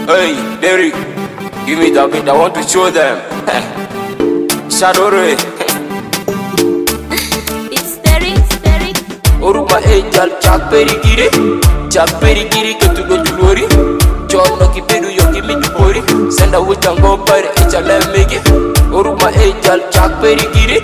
Hey, Derek, give me that beat, I want to show them. Shadore. It's Derek. Oruma ejal chak perigiri ke tu go tulori. John no kipedu yo kimi tupori. Senda wutango bare ejale mege. Oruma ejal chak perigiri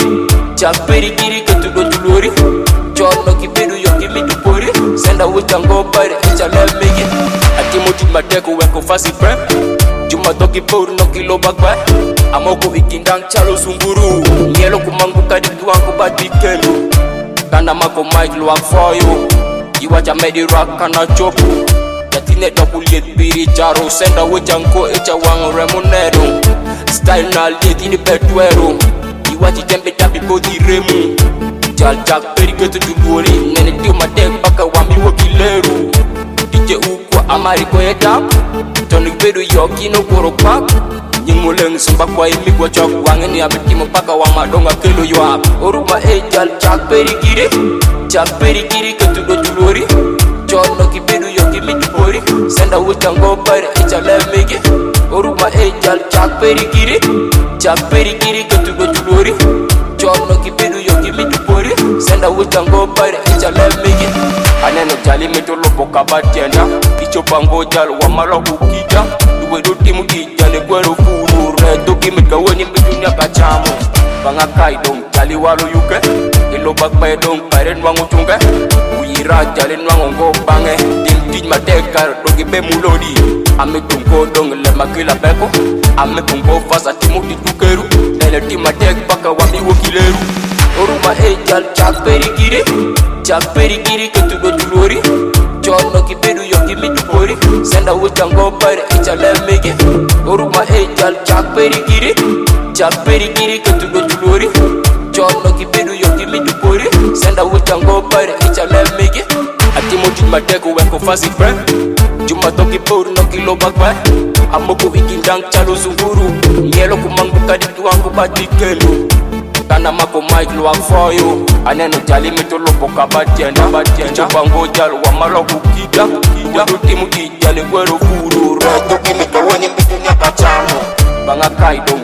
ke tu go tulori. John no kipedu yo kimi tupori. Senda wutango bare ejale mege. Atimotu mateko weko fasi pre. Juma toki poru no kilo bagba. Amoko ikindang chalo sunguru. Nielo kumanguka dikuangu badi kendo. Kana mako mic luak for you. Iwacha medi rock kana chopu. Yatine double yet biri jaro. Senda wujanko echa wang remunero. Style na liet ini bedwero. Iwachi jembe tabi bodi remu. Jal jak peri ketu duburi. Nene tiu matek baka wami wakileru. DJ ukwa amari koye tap. Tonu bedu yoki no koro pak. Nyinguleng sumba kwa imi kwa chok. Wangeni abitimo paka wamadonga kelo yoap. Oruma ejal jak perigiri ke tu do tulori. Chono kibedu yo kimi tupori. Senda wutango bare ejale mege. Oruma ejal jak perigiri ke tu do tulori. Chono kibedu yo kimi tupori. Senda wutango bare ejale mege. Aneno jali metolo boka batienda. Icho bango jal wamala kukija. Duwe do timu kijane kwero furu. Reto kimi kaweni mbidunya kachamo. Banga kai dong jali walo yuke. Ilo bakpay dong paren wangu chunga. Uyira jali nwango bange. Tim tij matekar dogi be mulodi. Ame tungo dong le makila beko. Ame tungo fasa timu titukeru. Nele tim matek baka wami wakileru. Oruma ejal jak perigiri ke tu do tulori. Chono kibedu yo kimi tupori. Senda wutango bare ejale mege. Oruma ejal jak perigiri ke tu do tulori. Chono kibedu yo kimi tupori. Senda wutango bare ejale mege. Atimotu mateko weko fasi pre. Juma toki poru no kilo bagba. Amoko ikindang chalo sunguru. Nielo kumanguka dikuangu badi kendo. Kana mako mic luak for you. Aneno jali metolo boka batienda. Chupango jalo wamalo kukida. Waduti muki jali kwero furu. Reto kimi kaweni mbidunya kachamo. Banga kai dong